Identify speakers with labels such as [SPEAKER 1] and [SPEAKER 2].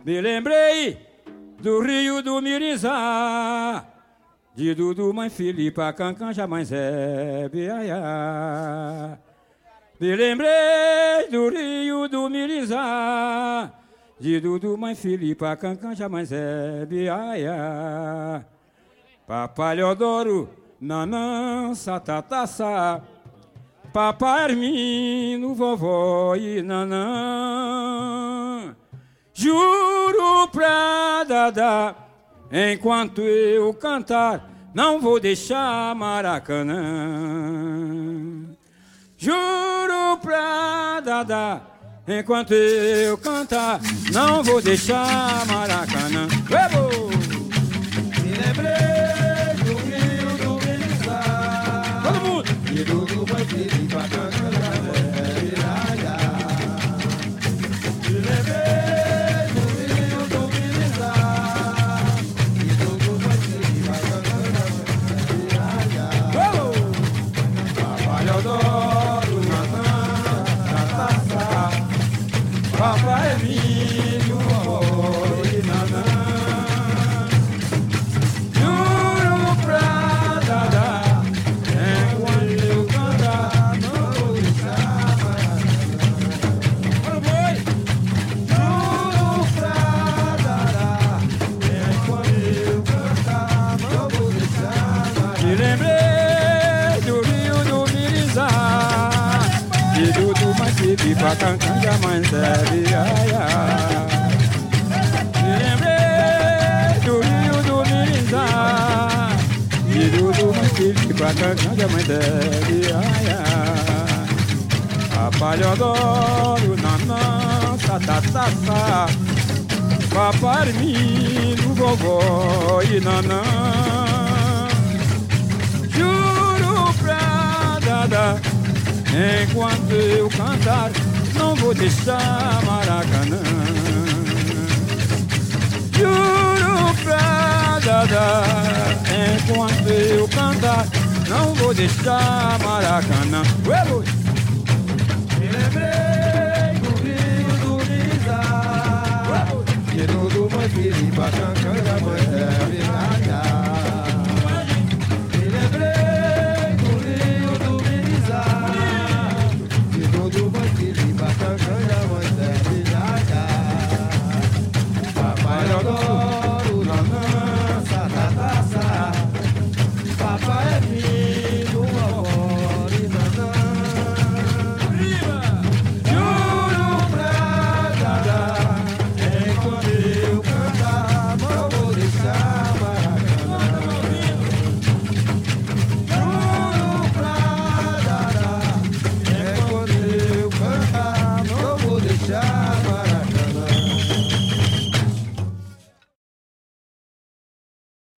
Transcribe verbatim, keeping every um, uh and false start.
[SPEAKER 1] Me lembrei do rio do Mirizá, de Dudu, mãe Filipa, Cancanja, mãe Zé, Biaiá. Me lembrei do rio do Mirizá, de Dudu, mãe Filipa, Cancanja, mãe Zé, Biaiá. Papai Leodoro, Nanã, Satataçá, Papai Hermino, vovó e Nanã. Juro pra Dadá, enquanto eu cantar, não vou deixar Maracanã. Juro pra Dadá, enquanto eu cantar, não vou deixar Maracanã. Vamos!
[SPEAKER 2] Me lembrei do rio do Mirizá,
[SPEAKER 1] todo mundo!
[SPEAKER 2] e do Dudu, mãe Filipa, Cancanja, mãe Zé, Biaiá. Me lembrei do rio do Mirizá, e do Dudu, mãe Filipa, Cancanja, mãe Zé, Biaiá.
[SPEAKER 1] Vamos!
[SPEAKER 2] Papai Leodoro, Nanã, Tataçá,
[SPEAKER 1] Papai Emílio, vovó e Nanã. Juro pra Dadá, enquanto eu cantar, não vou deixar Maracanã. Bora, boi!
[SPEAKER 2] juro pra Dadá, enquanto eu cantar, não vou deixar
[SPEAKER 1] Me lembrei do rio do Mirizá, de Dudu, mãe Filipa, Cancanja, mãe Zé, Biaiá. Me lembrei do rio do Mirizá, de Dudu, mãe Filipa, Cancanja, mãe Zé, Biaiá. Papai Leodoro, Nanã, Satataçá, Papai Hermino, vovó e Nanã. Juro pra Dadá, enquanto eu cantar, não vou deixar Maracanã. Juro pra Dadá, enquanto eu cantar, não vou deixar Maracanã. Ué, boi!
[SPEAKER 2] Me lembrei do rio do Mirizá, e do Dudu, mãe Filipa, Cancanja, mãe Zé, Biaiá.